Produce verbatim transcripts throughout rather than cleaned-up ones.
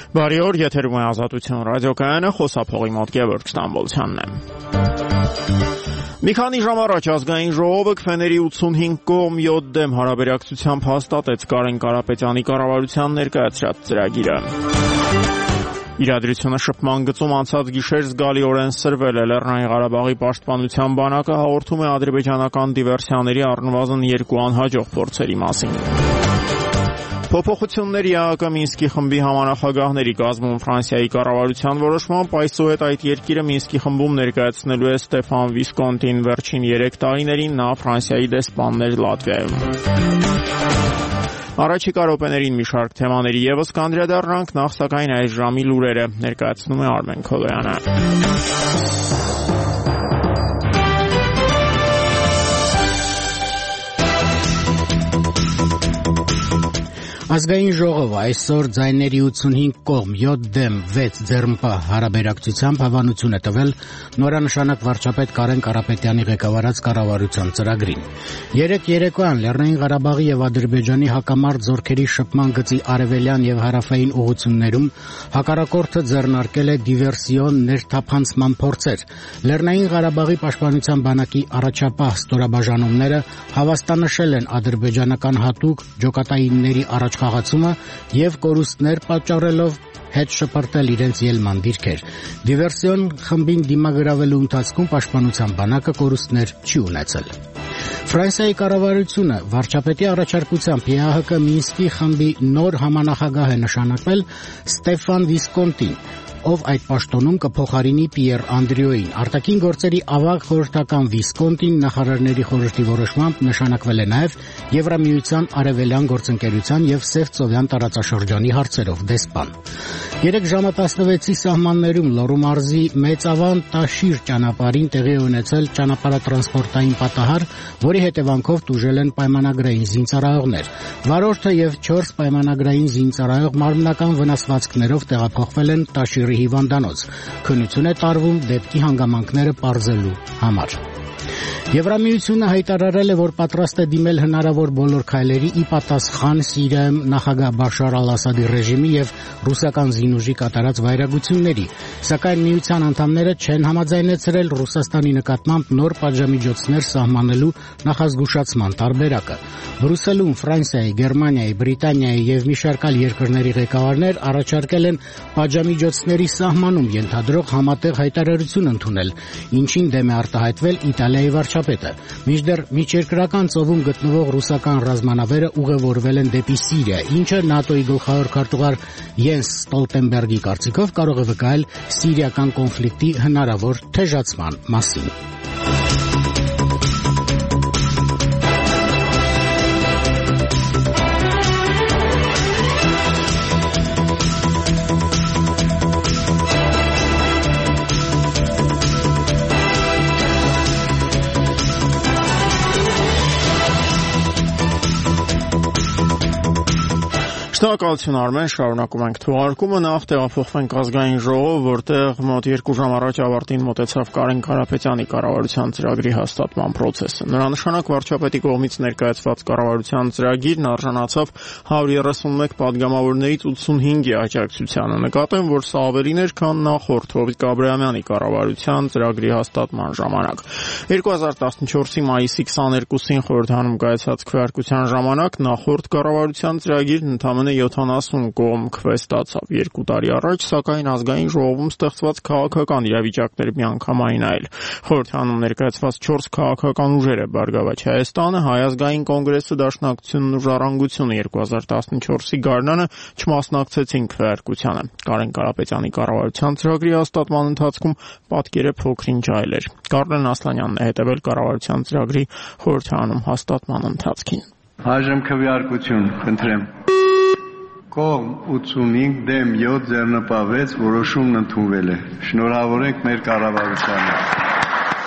Բարի օր, եթերում է Ազատություն ռադիոկայանը, խոսափողի մոտ Գևորգ Ստամբոլցյանն է։ Մի քանի ժամ առաջ ազգային ժողովը քվեների ութսունհինգ կողմ յոթ դեմ հարաբերակցությամբ հաստատեց Կարեն Կարապետյանի կառավարության ներկայացրած ծրագիրը։ Իրադրությունը շփման գծում անցած գիշեր զգալիորեն սրվել է Լեռնային Ղարաբաղի պաշտպանության բանակը հաղորդում է ադրբեջանական դիվերսիաների առնվազն երկու անհաջող փորձերի մասին։ Փոփոխություններ ԵԱՀԿ Մինսկի խմբի համանախագահների կազմում Ֆրանսիայի կառավարության որոշմամբ այսուհետ այդ երկիրը Մինսկի խմբում ներկայացնելու է Ստեֆան Վիսկոնտին, վերջին երեք տարիներին նա Ֆրանսիայի դեսպանն էր Լատվիայում։ Առաջիկա րոպեներին մի շարք թեմաների ևս կանդրադառնանք, նախ սակայն այս ժամի լուրերը ներկայացնում է Արմեն Քոլոյանը։ Ազգային ժողովը այսօր ձայների ութսունհինգ կողմ յոթ դեմ վեց ձեռնպահ հարաբերակցությամբ հավանություն է տվել նորանշանակ վարչապետ Կարեն Կարապետյանի ղեկավարած կառավարության ծրագրին։ Երեկ երեկոյան Լեռնային Ղարաբաղի եւ Ադրբեջանի հակամարտ զորքերի շփման գծի արևելյան եւ հարավային ուղություններում հակառակորդը ձեռնարկել է դիվերսիոն ներթափանցման փորձեր։ Լեռնային Ղարաբաղի պաշտպանության բանակի առաջապահ ստորաբաժանումները հավաստանշել են ադրբեջանական հատուկ ջոկատայինների առաջ խաղացումը եւ կորուստներ պատճառելով հետ շպրտել իրենց ելման դիրքեր։ Դիվերսիոն խմբին դիմագրավելու ընթացքում պաշտպանության բանակը կորուստներ չի ունեցել։ Ֆրանսիայի կառավարությունը վարչապետի առաջարկությամբ ԵԱՀԿ Մինսկի խմբի նոր համանախագահ է նշանակվել Ստեֆան Վիսկոնտին, ով այդ պաշտոնում կփոխարինի Պիեր Անդրիոյին։ Արտաքին գործերի ավագ խորհրդական Վիսկոնտին նախարարների խորհրդի որոշմամբ նշանակվել է նաև Եվրամիության արևելյան գործընկերության եւ Սևծովյան տարածաշրջանի հարցերով դեսպան։ Երեք ժամը տասնվեցի սահմաններում Լոռու մարզի Մեծավան Տաշիր ճանապարհին տեղի ունեցել ճանապարհատրանսպորտային պատահար, որի հետևանքով տուժել են պայմանագրային զինծառայողներ։ Վարորդը եւ չորս պայմանագրային զինծառայող մարմնական վնասվածքներով տեղափոխվել են Տաշիրի հիվանդանոց։ Քննություն է տարվում դեպքի հանգամանքները պարզելու համար։ Եվրամիությունը հայտարարել է, որ պատրաստ է դիմել հնարավոր բոլոր քայլերի ի պատասխան Սիրիայում նախագահ Բաշար Ալ-Ասադի ռեժիմի եւ ռուսական զինուժի կատարած վայրագությունների, սակայն միության անդամները չեն համաձայնեցրել Ռուսաստանի նկատմամբ նոր պատժամիջոցներ սահմանելու նախազգուշացման տարբերակը։ Բրյուսելում Ֆրանսիայի, Գերմանիայի, Բրիտանիայի եւ մի շարք այլ երկրների ղեկավարներ առաջարկել են պատժամիջոցների սահմանում ենթադրող համատեղ հայտարարություն ընդունել, ինչին դեմ է արտահայտվել Իտալիայի վարչապետը։ Մինչդեռ միջերկրական ծովում գտնվող ռուսական ռազմանավերը ուղևորվել են դեպի Սիրիա, ինչը ՆԱՏՕ-ի գլխավոր քարտուղար Յենս Ստոլտենբերգի կարծիքով կարող է վկայել սիրիական կոնֆլիկտի հնարավոր թեժացման մասին։ Շնորհակալություն Արմեն, շարունակում ենք թողարկումը, նախ տեղափոխվենք ազգային ժողով, որտեղ մոտ երկու ժամ առաջ ավարտին մոտեցավ Կարեն Կարապետյանի կառավարության ծրագրի հաստատման process-ը։ Նորանշանակ վարչապետի կողմից ներկայացված կառավարության ծրագիրն արժանացավ հարյուր երեսունմեկ падգամավորներից ութսունհինգի աջակցությանը։ Նկատեմ, որ սա ավելին էր, քան նախորդ Հովիկ Աբրահամյանի կառավարության ծրագրի հաստատման ժամանակ։ երկու հազար տասնչորսի մայիսի քսաներկուսին խորհրդանում կայացած քվեարկության ժամանակ նախորդ կառավարության ծրագիրն ընդամենը յոթանասուն կողմ քվե ստացավ։ Երկու տարի առաջ, սակայն ազգային ժողովում ստեղծված քաղաքական իրավիճակները միանգամայն այլ։ Խորհրդանում ներկայացված չորս քաղաքական ուժերը Բարգավաճ Հայաստանը, Հայ ազգային կոնգրեսը, Դաշնակցությունն ու Ժառանգությունը երկու հազար տասնչորսի գարնանը չմասնակցեցին քվեարկությանը։ Կարեն Կարապետյանի կառավարության ծրագրի հաստատման ընթացքում պատկերը փոքր-ինչ այլ էր։ Կարլեն Ասլանյանն է հետևել կառավարության ծրագրի խորհրդանում հաստատման ընթացքին։ Այժմ քվեարկություն, խնդրեմ։ Կողմ ութսունհինգ դեմ յոթ ձեռնպահ վեց որոշումն ընդունվել է։ Շնորհավորենք մեր կառավարությանը։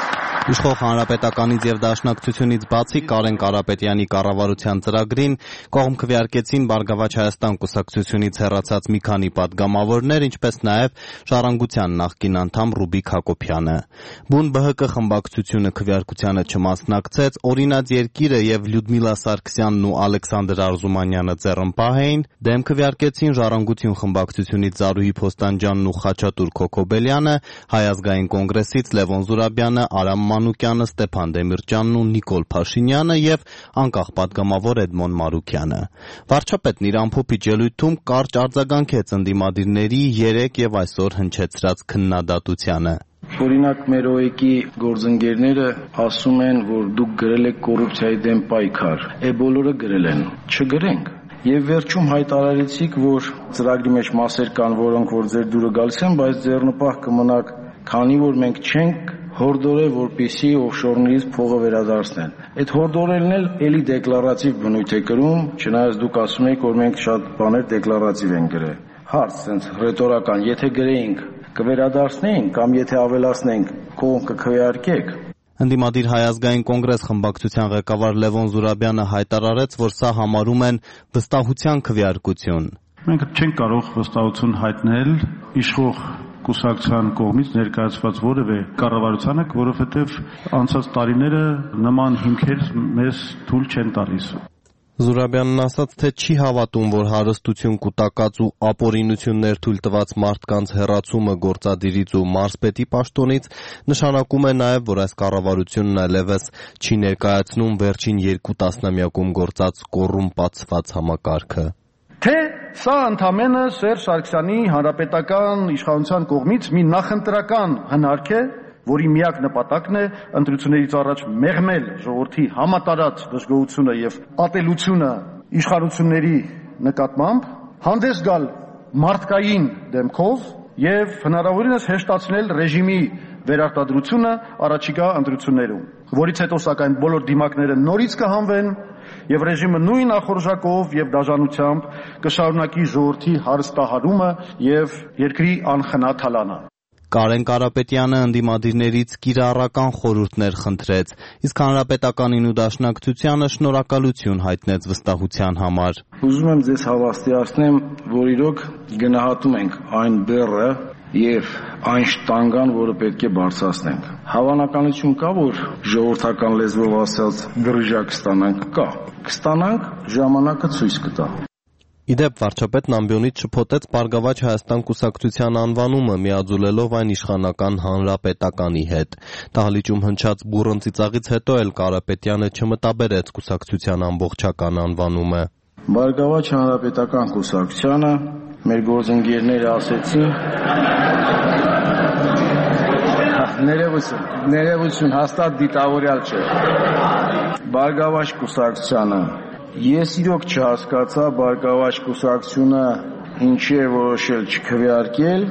Իշխող հանրապետականից եւ դաշնակցությունից բացի Կարեն Կարապետյանի կառավարության ծրագրին կողմ քվեարկեցին Բարգավաճ Հայաստան կուսակցությունից հեռացած մի քանի պատգամավորներ, ինչպես նաեւ Ժառանգության նախկին անդամ Ռուբիկ Հակոբյանը։ Բուն ԲՀԿ խմբակցությունը քվեարկությանը չմասնակցեց, Օրինաց երկիրը եւ Լյուդմիլա Սարգսյանն ու Ալեքսանդր Արզումանյանը ձեռնպահ էին, դեմ քվեարկեցին Ժառանգություն խմբակցությունից Զարուհի Փոստանջյանն ու Խաչատուր Քոքոբելյանը, Հայ ազգային կոնգրեսից Լևոն Զուրաբյանը, Արամ Մանուկյանը, Ստեփան Դեմիրճյանն ու Նիկոլ Փաշինյանը եւ անկախ պատգամավոր Էդմոն Մարուկյանը։ Վարչապետն իր ամփոփիչ ելույթում կարճ արձագանքեց ընդդիմադիրների երեկ եւ այսօր հնչեցրած քննադատությանը։ Օրինակ մեր ՕԵԿ-ի գործընկերները ասում են, որ դուք գրել եք կոռուպցիայի դեմ պայքար, է բոլորը գրել են, չգրենք։ Եվ վերջում հայտարարեցիք, որ ծրագրի մեջ մասեր կան, որոնք որ ձեր դուրը գալիս են, բայց ձեռնպահ կմնաք, քանի որ մենք չենք հորդորել, որպեսզի օֆշորներից փողը վերադարձնեն։ Այդ հորդորելն էլ էլի դեկլարատիվ բնույթ է կրում, չնայած դուք ասում եք, որ մենք շատ բաներ դեկլարատիվ ենք գրել։ Հարց sense ռետորական, եթե գրեինք, կվերադարձնեինք կամ եթե ավելացնենք, կողմ կքվեարկեք։ Ընդդիմադիր Հայ ազգային կոնգրես խմբակցության ղեկավար Լևոն Զուրաբյանը հայտարարեց, որ սա համարում են վստահության քվեարկություն։ Մենք չենք կարող վստահություն հայտնել իշխող կուսակցության կողմից ներկայացված որևէ կառավարությանը, որովհետև անցած տարիները նման հիմքեր մեզ թույլ չեն տալիս։ Զուրաբյանն ասաց, թե չի հավատում, որ հարստություն կուտակած ու ապօրինություններ թույլ տված մարդկանց հեռացումը գործադիրից ու մարզպետի պաշտոնից նշանակում է նաև, որ այս կառավարությունն այլևս չի ներկայացնում վերջին երկու տասնամյակում գործած կոռումպացված համակարգը։ Թե սա ընդամենը Սերժ Սարգսյանի հանրապետական իշխանության կողմից մի նախընտրական հնարք է, որի միակ նպատակն է ընտրություններից առաջ մեղմել ժողովրդի համատարած դժգոհությունը եւ ատելությունը իշխանությունների նկատմամբ, հանդես գալ մարդկային դեմքով եւ հնարավորինս հեշտացնել ռեժիմի վերարտադրությունը առաջիկա ընտրություններում, որից հետո սակայն բոլոր դիմակները նորից կհանվեն եւ ռեժիմը նույն ախորժակով եւ դաժանությամբ կշարունակի ժողովրդի հարստահարումը եւ երկրի անխնաթալանը։ Կարեն Կարապետյանը ընդդիմադիրներից կիրառական խորհուրդներ խնդրեց, իսկ հանրապետականին ու դաշնակցությանը շնորհակալություն հայտնեց վստահության համար։ Ուզում եմ ձեզ հավաստիացնեմ, որ իրոք գնահատում ենք այն բեռը եւ այն շտանգան, որը պետք է բարձրացնենք։ Հավանականություն կա, որ ժողովրդական լեզվով ասած գրիժակ կստանանք, կա։ Կստանանք, ժամանակը ցույց կտա։ Իդեպ վարչապետն ամբիոնից շփոթեց Բարգավաճ Հայաստան կուսակցության անվանումը, միաձուլելով այն իշխանական հանրապետականի հետ։ Դահլիճում հնչած բուռն ծիծաղից հետո էլ Կարապետյանը չմտաբերեց կուսակցության ամբողջական անվանումը։ Բարգավաճ Հանրապետական կուսակցությանը մեր գործընկերները ասեցին ներողություն, ներողություն, հաստատ դիտավորյալ չէ։ Բարգավաճ կուսակցությանը Ես իրոք չհասկացա Բարգավաճ կուսակցությունը ինչի է որոշել չքվեարկել։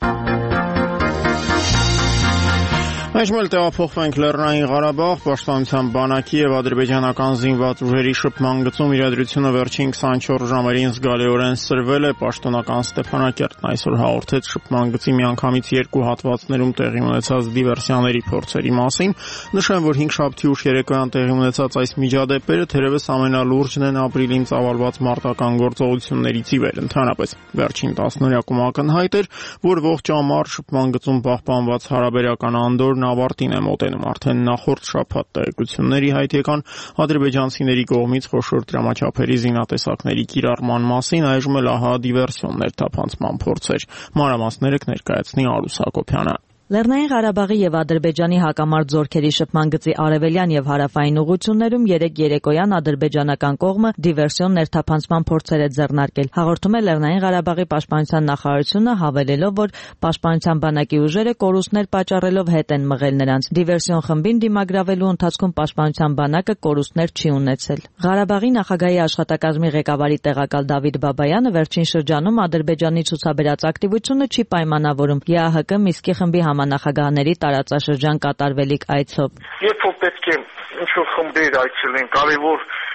Այժմ էլ տեղափոխվենք Լեռնային Ղարաբաղ, Պաշտպանության բանակի եւ ադրբեջանական զինված ուժերի շփման գծում իրադրությունը վերջին քսանչորս ժամերին զգալիորեն սրվել է, պաշտոնական Ստեփանակերտն այսօր հաղորդեց շփման գծի միանգամից երկու հատվածներում տեղի ունեցած դիվերսիաների փորձերի մասին։ Նշեմ, որ հինգշաբթի ուշ երեկոյան տեղի ունեցած այս միջադեպերը թերևս ամենալուրջն են ապրիլին ծավալված մարտական գործողություններից ի վեր։ Ընդհանրապես վերջին տասնօրյակում ակնհայտ էր, որ ողջ ամառ շփման գծում պահպանված հարաբերական անդորն ավարտին է մոտենում։ Արդեն նախորդ շաբաթ տեղեկությունների հայտ եկան ադրբեջանցիների կողմից խոշոր դրամաչափերի զինատեսակների կիրառման մասին, այժմ էլ ահա դիվերսիոններ թափանցման փորձեր։ Մանրամասները կներկայացնի Արուս Հակոբյանը։ Լեռնային Ղարաբաղի եւ Ադրբեջանի հակամարտ զորքերի շփման գծի արևելյան եւ հարավային ուղություններում երեք երեկոյան ադրբեջանական կողմը դիվերսիոն ներթափանցման փորձեր է ձեռնարկել։ Հաղորդում է Լեռնային Ղարաբաղի պաշտպանության նախարարությունը, հավելելով, որ պաշտպանության բանակի ուժերը կորուստներ պատճառելով հետ են մղել նրանց։ Դիվերսիոն խմբին դիմագրավելու ընթացքում պաշտպանության բանակը կորուստներ չի ունեցել։ Ղարաբաղի նախագահի աշխատակազմի ղեկավարի տեղակալ Դավիթ Բաբայանը վերջին շրջանում Ադրբեջանի ցուցաբերած ակտիվությունը չի պայմանավորում ԵԱՀԿ Միսկի խմբի համանախագահների տարածաշրջան կատարվելիք այցով։ Երբ որ պետք է ինչ-որ խմբեր այցելեն, կարևոր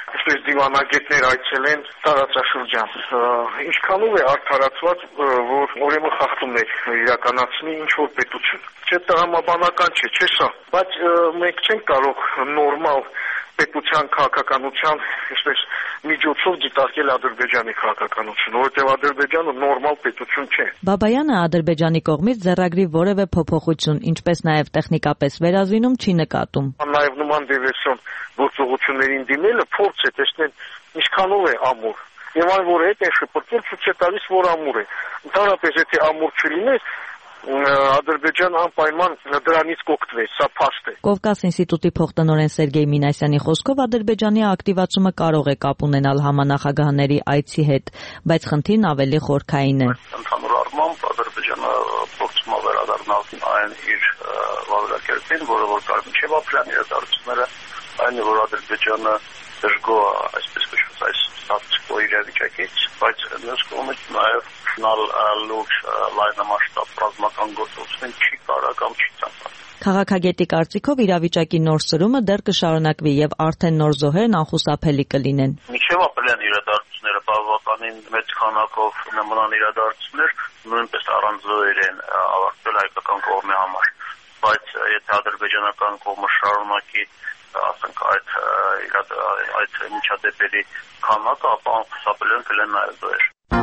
այսպես դիվանագետներ այցել են տարածաշրջան։ Ինչքանով է արդարացված, որ ուրեմն խախտումներ իրականացնի ինչ-որ պետություն։ Չէ, տրամաբանական չէ, չէ՞ սա, բայց մենք չենք կարող նորմալ պետության քաղաքականության, այսպես միջոցով դիտարկել Ադրբեջանի քաղաքականությունը, որովհետև Ադրբեջանը նորմալ պետություն չէ։ Բաբայանը Ադրբեջանի կողմից ձեռագրի որևէ փոփոխություն, ինչպես նաև տեխնիկապես վերազինում չի նկատում։ Նաև նման դիվերսիոն գործողություններին դիմելը փորձ է տեսնել ինչքանով է ամուր։ Եվ այն, որ հետ է շփոթել, ցույց է տալիս, որ ամուր է։ Ընդհանրապես, եթե ամուր չլիներ, Ադրբեջանը անպայման դրանից կօգտվեր, սա փաստ է։ Կովկաս ինստիտուտի փոխտնօրեն Սերգեյ Մինասյանի խոսքով Ադրբեջանի ակտիվացումը կարող է կապ ունենալ համանախագահների այցի հետ, բայց խնդիրն ավելի խորքային է։ Ընդհանուր առմամբ Ադրբեջանը փորձում է վերադառնալ այն իր վարակերտին, որը որ կար մինչև ապրիլյան իրադարձությունները, այն որ Ադրբեջանը դժգոհ է, այսպես կոչված, այս ստատուս իրավիճակից, բայց մյուս կողմից նաև լուրջ լայնամասշտաբ ռազմական գործողություն չի կարա կամ չի ցանկանում։ Քաղաքագետի կարծիքով իրավիճակի նոր սրումը դեռ կշարունակվի եւ արդեն նոր զոհերն անխուսափելի կլինեն։ Մինչև ապրիլյան իրադարձությունները բավականին մեծ քանակով նման իրադարձություններ նույնպես առանց զոհեր են ավարտվել հայկական կողմի համար, բայց եթե ադրբեջանական կողմը շարունակի ասենք այդ այդ միջադեպերի քանակը, ապա անխուսափելի կլինեն նաև զոհեր։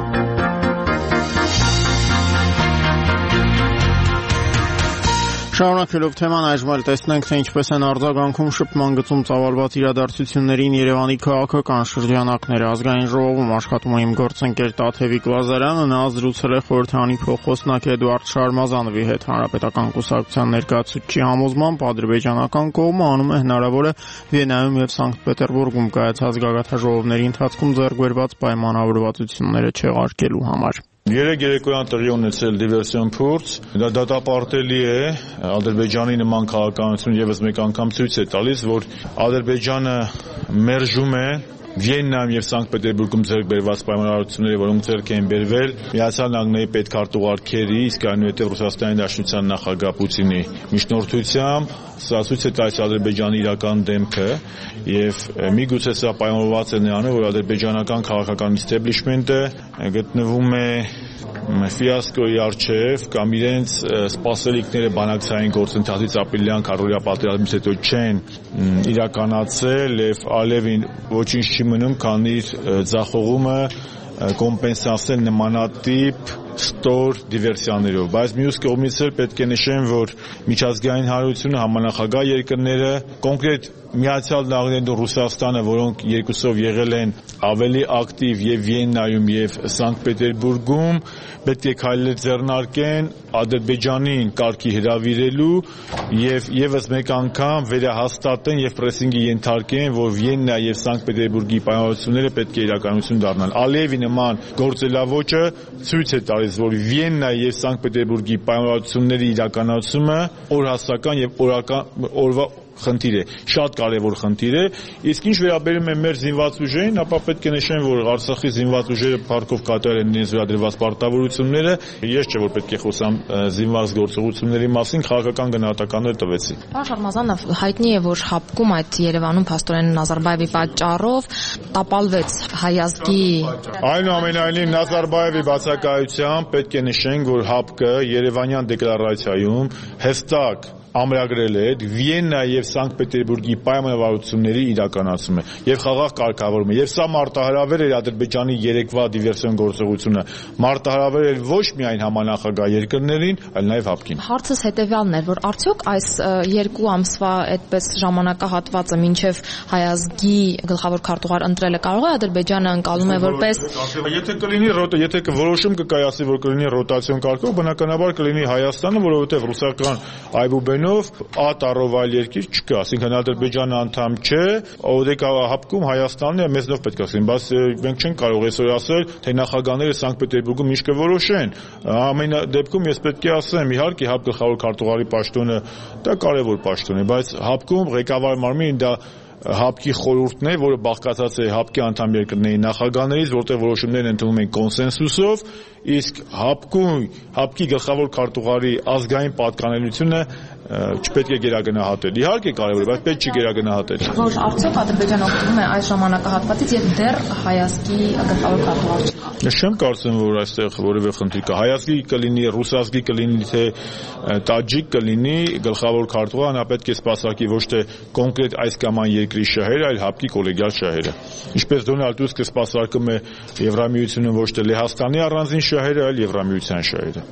Շարունակելով թեման այժմ էլ տեսնենք, թե ինչպես են արձագանքում շփման գծում ծավալված իրադարձություններին Երևանի քաղաքական շրջանակները։ Ազգային ժողովում աշխատում է իմ գործընկեր Տաթևիկ Լազարյանը, նա զրուցել է խորհրդարանի փոխոստնակ Էդուարդ Շարմազանովի հետ։ Հանրապետական կուսակցության ներկայացուցիչի համոզմամբ ադրբեջանական կողմը անում է հնարավորը Վիեննայում եւ Սանկտ Պետերբուրգում կայացած գագաթնաժողովների ընթացքում ձեռք բերված պայմանավորվածությունները չեղարկելու համար։ Երեք երեկոյան տեղի ունեցել դիվերսիոն փորձ, դա դատապարտելի է, Ադրբեջանի նման քաղաքականություն եւս մեկ անգամ ցույց է տալիս, որ Ադրբեջանը մերժում է Վիեննայում եւ Սանկտ Պետերբուրգում ձեռք բերված պայմանավորվածությունները, որոնք ձեռք են բերվել Միացյալ Նահանգների պետքարտուղարքերի, իսկ այնուհետեւ Ռուսաստանի Դաշնության նախագահ Պուտինի միջնորդությամբ, սա ցույց է տալիս Ադրբեջանի իրական դեմքը եւ միգուցե սա պայմանավորված է նրանով, որ ադրբեջանական քաղաքական իստեբլիշմենտը գտնվում է ֆիասկոյի առջև կամ իրենց սպասելիքները բանակցային գործընթացից ապրիլյան քարոզիա պատերազմից հետո չեն իրականացել եւ Ալևին ոչինչ չի մնում, քան իր ձախողումը կոմպենսացնել նմանատիպ ստոր դիվերսիաներով, բայց մյուս կողմից էլ պետք է նշեմ, որ միջազգային հանրությունը, համանախագահ երկրները, կոնկրետ Միացյալ Նահանգներն ու Ռուսաստանը, որոնք երկուսով եղել են ավելի ակտիվ եւ Վիեննայում եւ Սանկտ Պետերբուրգում, պետք է քայլեր ձեռնարկեն Ադրբեջանին կարգի հրավիրելու եւ եւս մեկ անգամ վերահաստատեն եւ պրեսինգի ենթարկեն, որ Վիեննա եւ Սանկտ Պետերբուրգի պայմանավորությունները պետք է իրականություն դառնան։ Ալիևի նման գործելավոճը ցույց է տալիս, որ Վիեննա եւ Սանկտ Պետերբուրգի պայմանավորությունների իրականացումը օրհասական եւ օրական օրվա խնդիր է, շատ կարևոր խնդիր է, իսկ ինչ վերաբերում է մեր զինված ուժերին, ապա պետք է նշեմ, որ Արցախի զինված ուժերը փառքով կատարել են իրենց վերադրված պարտավորությունները, ես չէ որ պետք է խոսամ զինված գործողությունների մասին, քաղաքական գնահատականներ տվեցի։ Պարոն Շարմազանով, հայտնի է, որ Հապկում այդ Երևանում փաստորեն Նազարբաևի պատճառով տապալվեց հայազգի։ Այնուամենայնիվ Նազարբաևի բացակայությամբ պետք է նշենք, որ Հապկը Երևանյան դեկլարացիայում հստակ ամրագրել է Վիեննա եւ Սանկտ Պետերբուրգի պայմանավորությունների իրականացումը եւ խաղաղ կարգավորումը եւ սա մարտահրավեր էր Ադրբեջանի երեկվա դիվերսիոն գործողությունը, մարտահրավեր էր ոչ միայն համանախագահ երկրներին, այլ նաեւ Հապկին։ Հարցս հետեւյալն էր, որ արդյոք այս երկու ամսվա այդպես ժամանակահատվածը մինչեւ հայազգի գլխավոր քարտուղար ընտրելը կարող է Ադրբեջանը ընկալում է որպես եթե կլինի եթե կորոշում կկայացի, որ կլինի ռոտացիոն կարգով, բնականաբար կլինի Հայաստանը, որովհետեւ ռուսական այբուբեն ատառով այլ երկիր չկա, այսինքն Ադրբեջանը անդամ չէ, օդեկա Հապկում Հայաստանն է, մեզնով պետք է ասեն, բայց մենք չենք կարող այսօր ասել, թե նախագահները Սանկտ Պետերբուրգում ինչ կորոշեն։ Ամեն դեպքում ես պետք է ասեմ, իհարկե Հապկ գլխավոր քարտուղարի պաշտոնը դա կարևոր պաշտոն է, բայց Հապկում ղեկավար մարմինը դա Հապկի խորհուրդն է, որը բաղկացած է Հապկի անդամ երկրների նախագահներից, որտեղ որոշումներն ընդունում են կոնսենսուսով, իսկ Հապկում Հապկի գլխավոր քարտուղարի ազգային պատկանելությունը չպետք է գերագնահատել։ Իհարկե կարևոր է, բայց պետք չի գերագնահատել։ Որ արդյոք Ադրբեջանը օգտվում է այս ժամանակահատվածից եւ դեռ հայազգի գլխավոր քարտուղար չի։ Ես չեմ կարծում, որ այստեղ որևէ խնդիր կա։ Հայազգի կլինի, ռուսազգի կլինի, թե տաջիկ կլինի, գլխավոր քարտուղարը նա պետք է սպասարկի ոչ թե կոնկրետ այս կամ այն երկրի շահերը, այլ հապկի կոլեգիալ շահերը։ Ինչպես Դոնալդ Տուսկը սպասարկում է Եվրամիությունը ոչ թե Լեհաստանի առանձին շահերը, այլ Եվրամիության շահերը։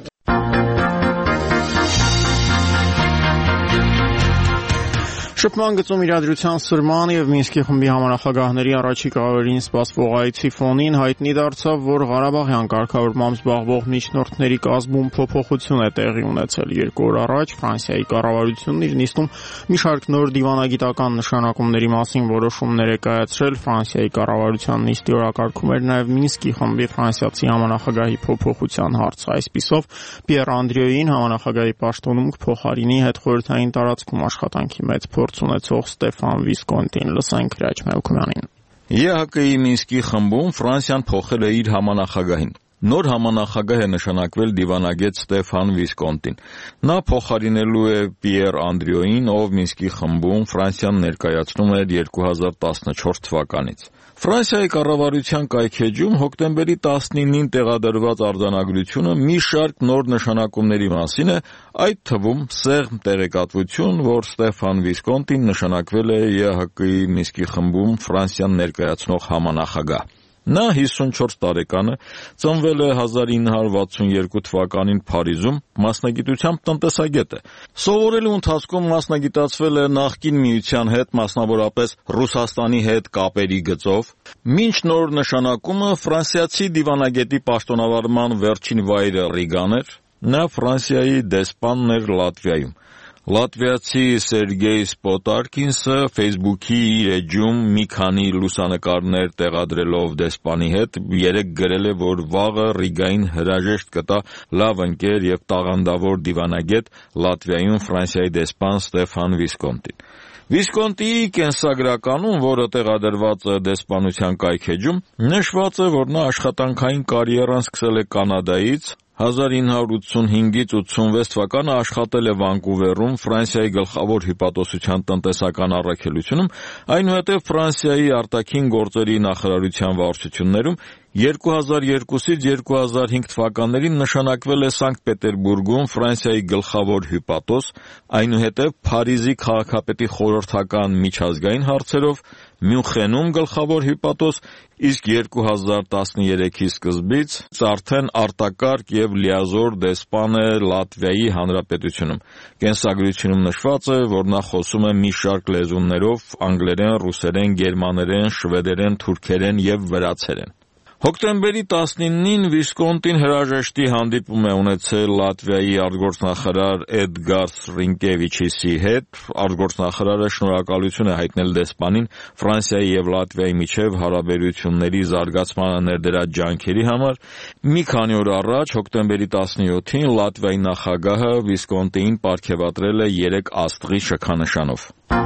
Շփման գծում իրադրության սրման եւ Մինսկի խմբի համանախագահների առաջիկա օրերին սպասվող այցի ֆոնին հայտնի դարձավ, որ Ղարաբաղյան կարգավորմամբ զբաղվող միջնորդների կազմում փոփոխություն է տեղի ունեցել։ Երկու օր առաջ Ֆրանսիայի կառավարությունն իր նիստում մի շարք նոր դիվանագիտական նշանակումների մասին որոշումներ է կայացրել։ Ֆրանսիայի կառավարության նիստի օրակարգում էր նաեւ Մինսկի խմբի ֆրանսիացի համանախագահի փոփոխության հարցը։ Այսպիսով Պիեր Անդրիոյին համանախագահի պաշտոնում կփոխարինի հետխորհրդային տարածքում աշխատանքի մեծ ունեցող Ստեֆան Վիսկոնտին։ Լսենք Հրաչ Մելքումյանին։ ԵՀԿ-ի Մինսկի խմբում Ֆրանսիան փոխել է իր համանախագահին։ Նոր համանախագահ է նշանակվել դիվանագետ Ստեֆան Վիսկոնտին։ Նա փոխարինելու է Պիեր Անդրիոյին, ով Մինսկի խմբում Ֆրանսիան ներկայացնում էր երկու հազար տասնչորս թվականից։ Ֆրանսիայի կառավարության կայքեջում հոկտեմբերի տասնինին տեղադրված արձանագրությունը մի շարք նոր նշանակումների մասին է, այդ թվում սեղմ տեղեկատվություն, որ Ստեֆան Վիսկոնտին նշանակվել է ԵՀԿ-ի Մինսկի խմբում Ֆրանսիան ներկայացնող համանախագահ։ Նա հիսունչորս տարեկան է, ծնվել է հազար ինը հարյուր վաթսուն երկու թվականին Փարիզում, մասնագիտությամբ տնտեսագետ է։ Սովորելու ընթացքում մասնագիտացվել է նախկին միության հետ, մասնավորապես Ռուսաստանի հետ կապերի գծով։ Մինչ նոր նշանակումը ֆրանսիացի դիվանագետի պաշտոնավարման վերջին վայրը Ռիգան էր, նա Ֆրանսիայի դեսպանն էր Լատվիայում։ Լատվիացի Սերգեյ Սպոտարկինսը Facebook-ի իր էջում մի քանի լուսանկարներ տեղադրելով դեսպանի հետ երեկ գրել է, որ վաղը Ռիգային հրաժեշտ կտա լավ ընկեր եւ տաղանդավոր դիվանագետ Լատվիայում Ֆրանսիայի դեսպան Ստեֆան Վիսկոնտին։ Վիսկոնտիի կենսագրականում, որը տեղադրված է դեսպանության կայքեջում, նշված է, որ նա աշխատանքային կարիերան սկսել է Կանադայից, հազար ինը հարյուր ութսունհինգից ութսունվեց թվականը աշխատել է Վանկուվերում Ֆրանսիայի գլխավոր հյուպատոսության տնտեսական առաքելությունում, այնուհետև Ֆրանսիայի արտաքին գործերի նախարարության վարչություններում, երկու հազար երկուսից երկու հազար հինգ թվականներին նշանակվել է Սանկտ Պետերբուրգում Ֆրանսիայի գլխավոր հյուպատոս, այնուհետև Փարիզի քաղաքապետի խորհրդական միջազգային հարցերով, Մյունխենում գլխավոր հյուպատոս, իսկ երկու հազար տասներեքի սկզբից արդեն արտակարգ եւ լիազոր դեսպան է Լատվիայի Հանրապետությունում։ Կենսագրությունում նշված է, որ նա խոսում է մի շարք լեզուներով՝ անգլերեն, ռուսերեն, գերմաներեն, շվեդերեն, թուրքերեն եւ վրացերեն։ Հոկտեմբերի տասնինին Վիսկոնտին հրաժեշտի հանդիպում է ունեցել Լատվիայի արտգործնախարար Էդգար Ռինկևիչիսի հետ։ Արտգործնախարարը շնորհակալություն է հայտնել դեսպանին Ֆրանսիայի եւ Լատվիայի միջև հարաբերությունների զարգացմանը ներդրած ջանքերի համար։ Մի քանի օր առաջ, հոկտեմբերի տասնյոթին, Լատվիայի նախագահը Վիսկոնտիին պարգևատրել է երեք աստղի շքանշանով։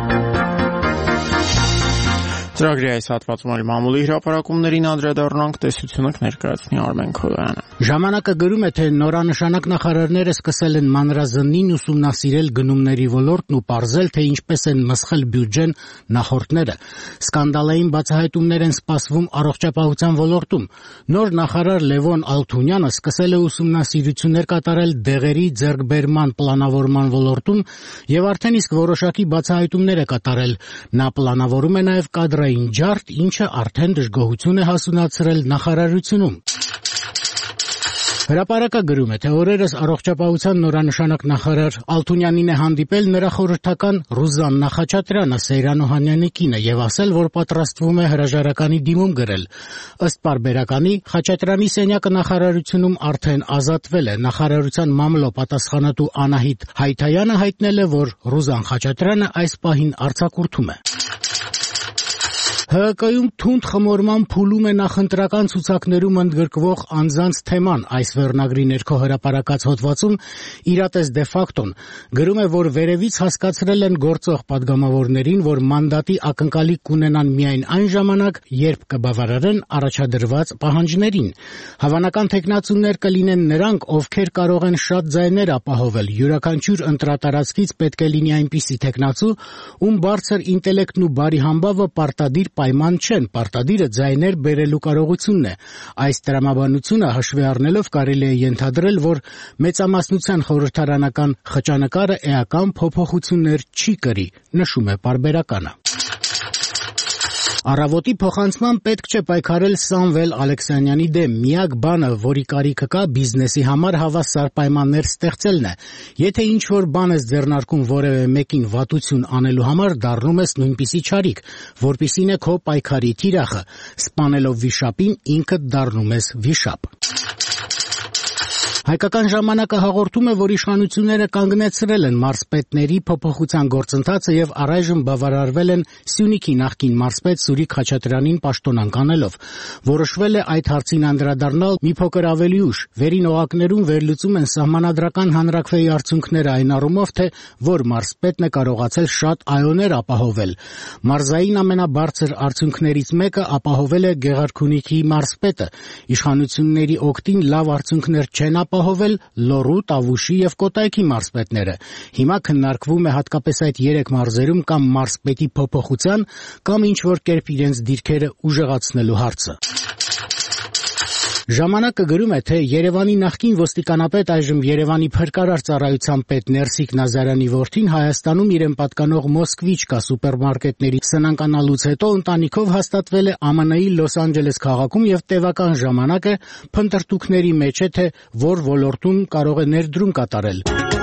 Ծրագրի այս հատվածում այլ մամուլի հրապարակումներին անդրադառնանք, տեսությունը կներկայացնի Արմեն Քոյանը։ Ժամանակը գրում է, թե նորանշանակ նախարարները սկսել են մանրազնին ուսումնասիրել գնումների ոլորտն ու պարզել, թե ինչպես են մսխել բյուջեն նախորդները։ Սկանդալային բացահայտումներ են սպասվում առողջապահության ոլորտում։ Նոր նախարար Լևոն Ալթունյանը սկսել է ուսումնասիրություններ կատարել դեղերի ձեռքբերման պլանավորման ոլորտում եւ արդեն իսկ որոշակի բացահայտումներ է կատարել։ Նա պլանավորում է նաեւ կադրային ջարդ, ինչը արդեն դժգոհություն է հասունացրել նախարարությունում։ Հրապարակը գրում է, թե օրերս առողջապահության նորանշանակ նախարար Ալթունյանին է հանդիպել նրա խորհրդական Ռուզաննա Խաչատրյանը, Սեյրան Օհանյանի կինը, եւ ասել, որ պատրաստվում է հրաժարականի դիմում գրել։ Ըստ պարբերականի, Խաչատրյանի սենյակը նախարարությունում արդեն ազատվել է։ Նախարարության մամլո պատասխանատու Անահիտ Հայթայանը հայտնել է, որ Ռուզան Խաչատրյանը այս պահին արձակուրդում է։ Հ Կ-ում թունդ խմորման փուլում է նախընտրական ցուցակներում ընդգրկվող անձանց թեման։ Այս վերնագրի ներքո հրապարակած հոդվածում իրատես դե ֆակտոն գրում է, որ վերևից հասկացրել են գործող падգամավորներին, որ մանդատի ակնկալիք կունենան միայն այն ժամանակ, երբ կբավարարեն առաջադրված պահանջներին։ Հավանական թեկնածուներ կլինեն նրանք, ովքեր կարող են շատ ձայներ ապահովել։ Յուրաքանչյուր ընտրատարածքից պետք է լինի այնպիսի թեկնածու, ում բարձր ինտելեկտն ու բարի համբավը պարտադիր պայման չեն, պարտադիրը ձայներ բերելու կարողությունն է։ Այս տրամաբանությունը հաշվի առնելով կարելի է ենթադրել, որ մեծամասնության խորհրդարանական խճանկարը էական փոփոխություններ չի կրի, նշում է պարբերականը։ Առավոտի փոխանցման պետք չէ պայքարել Սամվել Ալեքսանյանի դեմ։ Միակ բանը, որի կարիքը կա բիզնեսի համար հավասար պայմաններ ստեղծելն է։ Եթե ինչ-որ բան ես ձեռնարկում որևէ մեկին վատություն անելու համար, դառնում ես նույնպիսի չարիք, որպիսին է քո պայքարի թիրախը։ Սպանելով վիշապին ինքդ դառնում ես վիշապ։ Հայկական ժամանակը հաղորդում է, որ իշխանությունները կանգնեցրել են մարզպետների փոփոխության գործընթացը եւ առայժմ բավարարվել են Սյունիքի նախկին մարզպետ Սուրիկ Խաչատրյանին պաշտոնանկ անելով։ Որոշվել է այդ հարցին անդրադառնալ մի փոքր ավելի ուշ։ Վերին օղակներում վերլուծում են սահմանադրական հանրաքվեի արդյունքները այն առումով, թե որ մարզպետն է կարողացել շատ այոներ ապահովել։ Մարզային ամենաբարձր արդյունքներից մեկը ապահովել է Գեղարքունիքի մարզպետը։ Իշխանությունների օգտին լավ արդյունքներ չեն ապահովել Լոռու, Տավուշի եւ Կոտայքի մարզպետները։ Հիմա քննարկվում է հատկապես այդ երեք մարզերում կամ մարզպետի փոփոխության, կամ ինչ-որ կերպ իրենց դիրքերը ուժեղացնելու հարցը։ Ժամանակը գրում է, թե Երևանի նախկին ոստիկանապետ, այժմ Երևանի փրկարար ծառայության պետ Ներսիկ Նազարյանի որդին Հայաստանում իրեն պատկանող Մոսկվիչկա սուպերմարկետների սնանկանալուց հետո ընտանիքով հաստատվել է ԱՄՆ -ի Լոս Անջելես քաղաքում եւ տևական ժամանակ է փնտրտուքների մեջ է, թե որ ոլորտում կարող է ներդրում կատարել։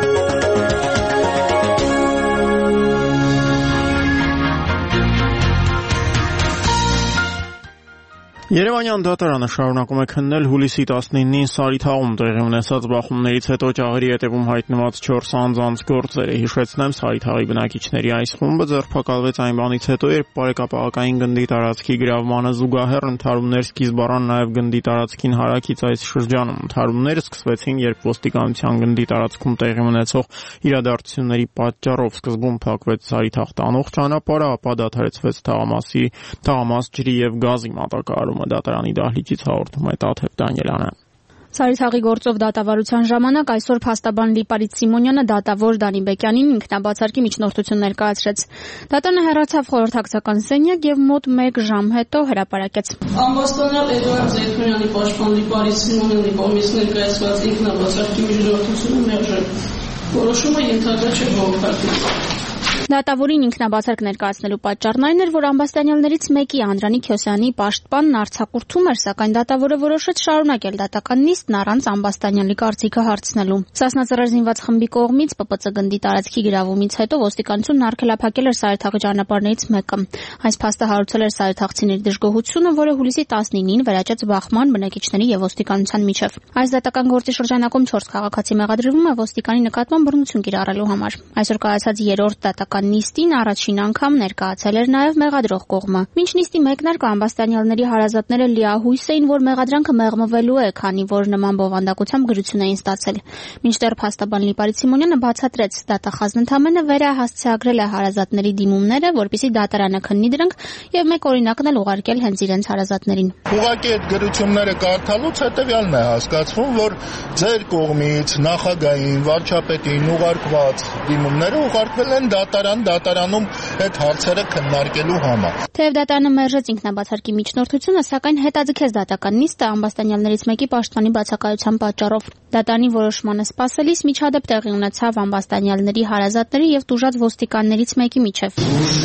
Երևանյան դատարանը շարունակում է քննել հուլիսի տասնինին Սարիթաղում տեղի ունեցած բախումներից հետո ճաղերի հետևում հայտնված չորս անձանց գործերը։ Հիշեցնեմ, Սարիթաղի բնակիչների այս խումբը ձերբակալվեց այն բանից հետո, երբ բարեկապահական գնդի տարածքի գրավմանը զուգահեռ ընդհարումներ սկիզբ առան նաև գնդի տարածքին հարակից այս շրջանում։ Ընդհարումները սկսվեցին, երբ ոստիկանության գնդի տարածքում տեղի ունեցող իրադարձությունների պատճառով սկզբում փակվեց Սարիթաղ տանող ճանապարհը, ապա դադարեցվեց թաղամասի, թաղամաս ջրի եւ գազի մատակարարումը։ Դատարանի դահլիճից հաղորդում է Տաթև Դանիելյանը։ Սարիթաղի գործով դատավարության ժամանակ այսօր փաստաբան Լիպարիտ Սիմոնյանը դատավոր Դանի Բեկյանին ինքնաբացարկի միջնորդություն ներկայացրեց։ Դատանը հեռացավ խորհրդակցական սենյակ եւ մոտ մեկ ժամ հետո հրապարակեց։ Ամբաստանյալ Էդուարդ Զեյթունյանի պաշտպան Լիպարիտ Սիմոնյանի կողմից ներկայացված ինքնաբացարկի միջնորդությունը մերժել։ Որոշումը ենթադրել չէ բողոքարկի։ Դատավորին ինքնաբացարկ ներկայացնելու պատճառն այն էր, որ ամբաստանյալներից մեկի Անդրանիկ Քյոսյանի պաշտպանն արձակուրդում էր, սակայն դատավորը որոշեց շարունակել դատական նիստն առանց ամբաստանյալի կարծիքը հարցնելու։ Սասնա Ծռեր զինված խմբի կողմից Պ Պ Ծ գնդի տարածքի գրավումից հետո ոստիկանությունն արգելափակել էր Սարիթաղի ճանապարհներից մեկը։ Այս փաստը հարուցել էր սարիթաղցիների դժգոհությունը, որը հուլիսի տասնինին վերաճեց բախման բնակիչների եւ ոստիկանության միջև։ Այս դատական գործի շրջանակում չորս քաղաքացի մեղադրվում է ոստիկանի նկատմամբ բռնություն կիրառելու համար։ Այսօր կայացած երրորդ դատական նիստին առաջին անգամ ներկայացել էր նաև մեղադրող կողմը։ Մինչ նիստի մեկնարկը ամբաստանյալների հարազատները լիահույս էին, որ մեղադրանքը մեղմվելու է, քանի որ նման բովանդակությամբ գրություն էին ստացել։ Մինչդեռ փաստաբան Լիպարիտ Սիմոնյանը բացատրեց, դատախազն ընդամենը վերահասցեագրել է հարազատների դիմումները, որպեսզի դատարանը քննի դրանք եւ մեկ օրինակն էլ ուղարկել հենց իրենց հարազատներին։ Ուղղակի այդ գրությունները կարդալուց հետեւյալն է հասկացվում, որ ձեր կողմից նախագահային, վարչապետին ուղարկված դիմումները ուղարկվել են դատարան դատարանում այդ հարցերը քննարկելու համար։ Թեև դատարանը մերժեց ինքնաբացարկի միջնորդությունը, սակայն հետաձգեց դատական նիստը ամբաստանյալներից մեկի պաշտպանի բացակայության պատճառով։ Դատարանի որոշմանը սպասելիս միջադեպ տեղի ունեցավ ամբաստանյալների հարազատների եւ տուժած ոստիկաններից մեկի միջև։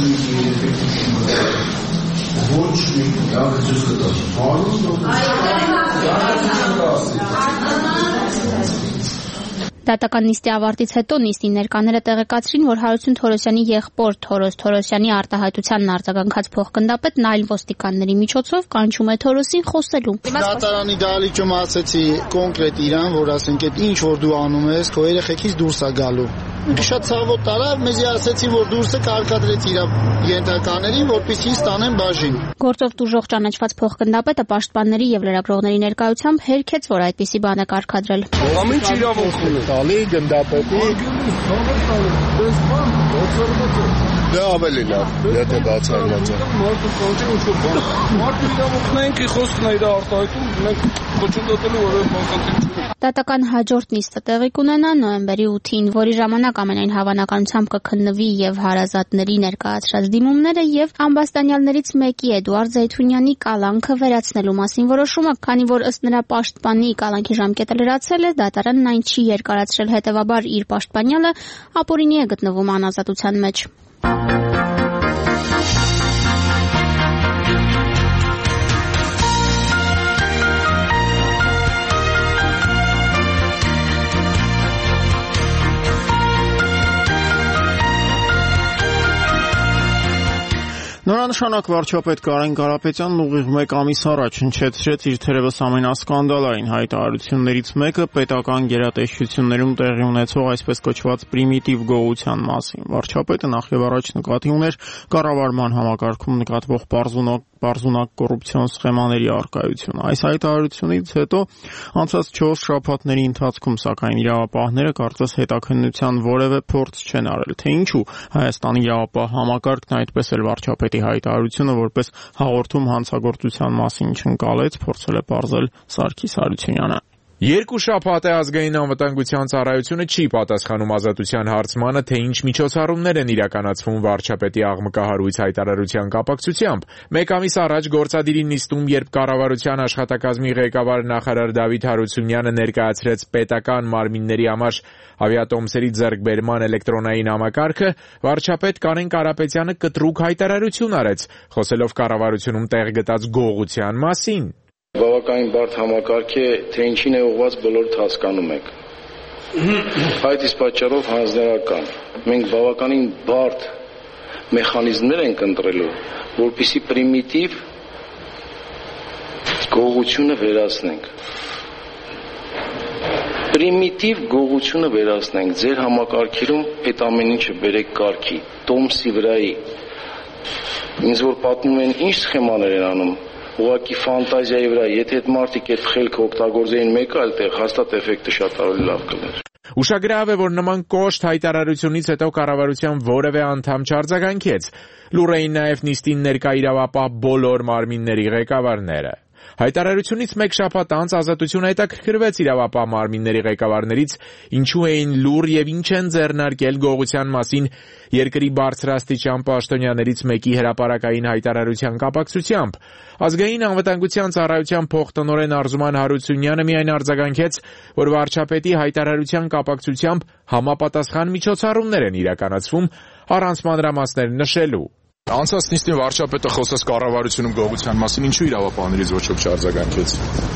Ոչ մի Դատական նիստի ավարտից հետո նիստի ներկաները տեղեկացրին, որ Հարություն Թորոսյանի եղբոր Թորոս Թորոսյանի արտահայտությանն արձագանքած փոխգնդապետն այլ ոստիկանների միջոցով կանչում է Թորոսին խոսելու։ Դատարանի դահլիճում ասեցի կոնկրետ իրան, որ ասենք այդ ինչ որ դու անում ես, քո երեխեքից դուրս է գալու։ Շատ ցավոտ տարավ, մեզի ասեցին, որ դուրսը կարգադրեց իր ենթականերին, որպեսզի ստանեն բաժին։ Գործով տուժող ճանաչված փոխգնդապետը պաշտպանների եւ լրագրողների ներկայությամբ հերքեց, որ այդպիսի բան է կարգադրել։ Ամեն ինչ իրավունք ունի տալի գնդապետի։ Դա ավելի լավ, եթե բացառված է։ Մարդու իրավունքն են, ի խոսքն է իր արտահայտում, մենք խոչընդոտելու որևէ բանկանտիկ չունենք։ Դատական հաջորդ նիստը տեղի կունենա նոյեմբերի ութին, որի ժամանակ ամենայն հավանականությամբ կքննվի եւ հարազատների ներկայացրած դիմումները եւ ամբաստանյալներից մեկի Էդուարդ Զեյթունյանի կալանքը վերացնելու մասին որոշումը, քանի որ ըստ նրա պաշտպանի կալանքի ժամկետը լրացել է, դատարանն այն չի երկարացրել, հետեւաբար իր պաշտպանյալը ապօրինի է գտնվում անազատության մեջ։ Նորանշանակ վարչապետ Կարեն Կարապետյանն ուղիղ մեկ ամիս առաջ հնչեցրեց իր թերևս ամենասկանդալային հայտարարություններից մեկը պետական գերատեսչություններում տեղի ունեցող այսպես կոչված պրիմիտիվ գողության մասին։ Վարչապետը նախ եւ առաջ նկատի ուներ կառավարման համակարգում նկատվող պարզունակ պարզունակ կոռուպցիոն սխեմաների առկայությունը։ Այս հայտարարությունից հետո անցած չորս շաբաթների ընթացքում սակայն իրավապահները կարծես հետաքննության որևէ փորձ չեն արել, թե ինչու Հայաստանի իրավապահ համակարգն այդպես էլ վարչապետի հայտարարությունը որպես հաղորդում հանցագործության մասին չընկալեց, փորձել է պարզել Սարգիս Հարությունյանը։ Երկու շաբաթ է ազգային անվտանգության ծառայությունը չի պատասխանում ազատության հարցմանը, թե ինչ միջոցառումներ են իրականացվում վարչապետի աղմկահարույց հայտարարության կապակցությամբ։ Մեկ ամիս առաջ գործադիրի նիստում, երբ կառավարության աշխատակազմի ղեկավար նախարար Դավիթ Հարությունյանը ներկայացրեց պետական մարմինների համար ավիատոմսերի ձեռքբերման էլեկտրոնային համակարգը, վարչապետ Կարեն Կարապետյանը կտրուկ հայտարարություն արեց, խոսելով կառավարությունում տեղ գտած գողության մասին։ Բավականին բարդ համակարգ է, թե ինչին է ուղղված բոլորդ հասկանում եք։ Այդ իսկ պատճառով հանձնարարական։ Մենք բավականին բարդ մեխանիզմներ ենք ընտրելու, որպեսզի պրիմիտիվ գողությունը վերացնենք։ Պրիմիտիվ գողությունը վերացնենք։ Ձեր համակարգերում այդ ամեն ինչը բերեք կարգի, տոմսի վրայի։ Ինձ որ պատմում են ինչ սխեմաներ են անում, ուղղակի ֆանտազիայի վրա, եթե այդ մարդիկ այդ խելքը օգտագործեին մեկ այլ տեղ, հաստատ էֆեկտը շատ ավելի լավ կլներ։ Ուշագրավ է, որ նման կոշտ հայտարարությունից հետո կառավարության որևէ անդամ չարձագանքեց։ Լուռ էին նաև նիստին ներկա իրավապահ բոլոր մարմինների ղեկավարները։ Հայտարարությունից մեկ շաբաթ անց Ազատությունը հետաքրքրվեց իրավապահ մարմինների ղեկավարներից, ինչու էին լուռ եւ ինչ են ձեռնարկել գողության մասին երկրի բարձրաստիճան պաշտոնյաներից մեկի հրապարակային հայտարարության կապակցությամբ։ Ազգային անվտանգության ծառայության փոխտնօրեն Արզուման Հարությունյանը միայն արձագանքեց, որ վարչապետի հայտարարության կապակցությամբ համապատասխան միջոցառումներ են իրականացվում, առանց մանրամասներ նշելու։ Անցած նիստին վարչապետը խոսեց կառավարությունում գողության մասին, ինչու իրավապահներից ոչ ոք չարձագանքեց։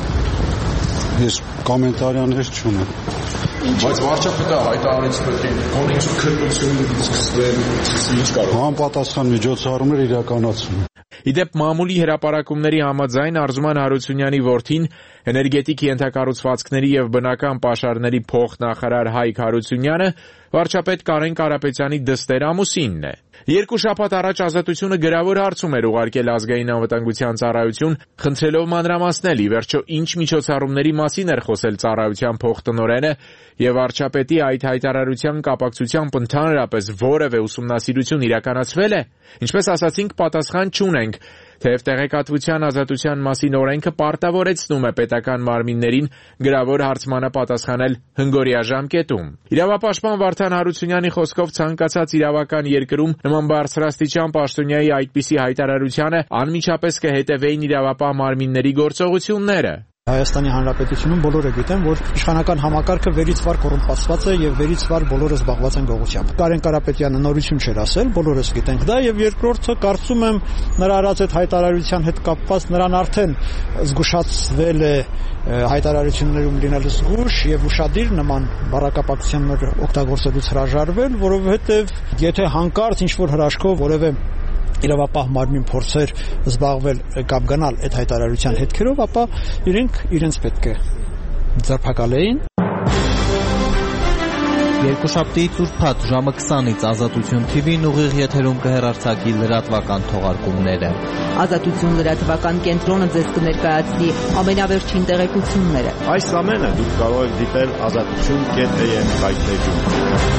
Ես կոմենտարիաներ չունեմ։ Բայց վարչապետը հայտարարեց, պետք է գոնե ինչ քննություն սկսվեն, ինչ կարող։ Համապատասխան միջոցառումներ իրականացվում։ Իդեպ մամուլի հրապարակումների համաձայն Արզուման Հարությունյանի որդին էներգետիկ ենթակառուցվածքների եւ բնական պաշարների փոխնախարար Հայկ Հարությունյանը վարչապետ Կարեն Կարապետյանի դստեր ամուսինն է։ Երկու շաբաթ առաջ Ազատությունը գրավոր հարցում էր ուղարկել ազգային անվտանգության ծառայություն, խնդրելով մանրամասնել ի վերջո ինչ միջոցառումների մասին էր խոսել ծառայության փոխտնօրենը եւ վարչապետի այդ հայտարարության կապակցությամբ ընդհանրապես որևէ ուսումնասիրություն իրականացվել է։ Ինչպես ասացինք, պատասխան չունենք, թեև տեղեկատվության ազատության մասին օրենքը պարտավորեցնում է պետական մարմիններին գրավոր հարցմանը պատասխանել հնգօրյա ժամկետում։ Իրավապաշտպան Վարդան Հարությունյանի խոսքով ցանկացած իրավական երկրում նման բարձրաստիճան պաշտոնյայի այդպիսի հայտարարությանը անմիջապես կհետևեին իրավապահ մարմինների գործողությունները։ Հայաստանի Հանրապետությունում բոլորը գիտեն, որ իշխանական համակարգը վերից վար կոռումպացված է եւ վերից վար բոլորը զբաղված են գողությամբ։ Կարեն Կարապետյանը նորություն չէր ասել, բոլորս գիտենք դա, եւ երկրորդը կարծում եմ նրա արած այդ հայտարարության հետ կապված նրան արդեն զգուշացվել է հայտարարություններում լինել զգուշ եւ ուշադիր նման բառակապակցություններ օգտագործելուց հրաժարվել, որովհետեւ եթե հանկարծ ինչ որ հրաշքով որևէ իրավապահ մարմին փորձեր զբաղվել կամ գնալ այդ հայտարարության հետքերով, ապա իրենք իրենց պետք է ձերբակալեին։ Երկուշաբթիից ուրբաթ ժամը քսանից Ազատություն թի վին ուղիղ եթերում կհեռարձակի լրատվական թողարկումները։ Ազատություն լրատվական կենտրոնը ձեզ կներկայացնի ամենավերջին տեղեկությունները։ Այս ամենը դուք կարող եք դիտել ազատություն կետ է եմ վայբպեջում։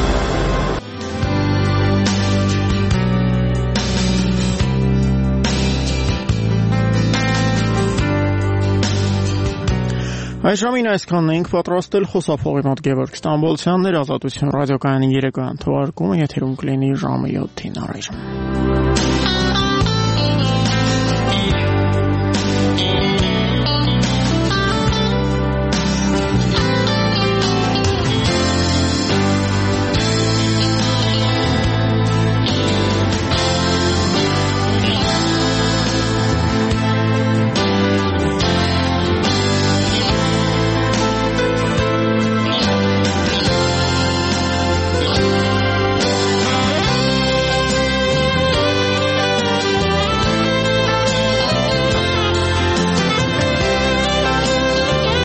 Այժմին այսքանն էինք պատրաստել խոսափողի մոտ Գևորգ Ստամբոլցյանն էր Ազատություն ռադիոկայանի երեկոյան թողարկումը եթերում կլինի ժամը յոթին առայժմ։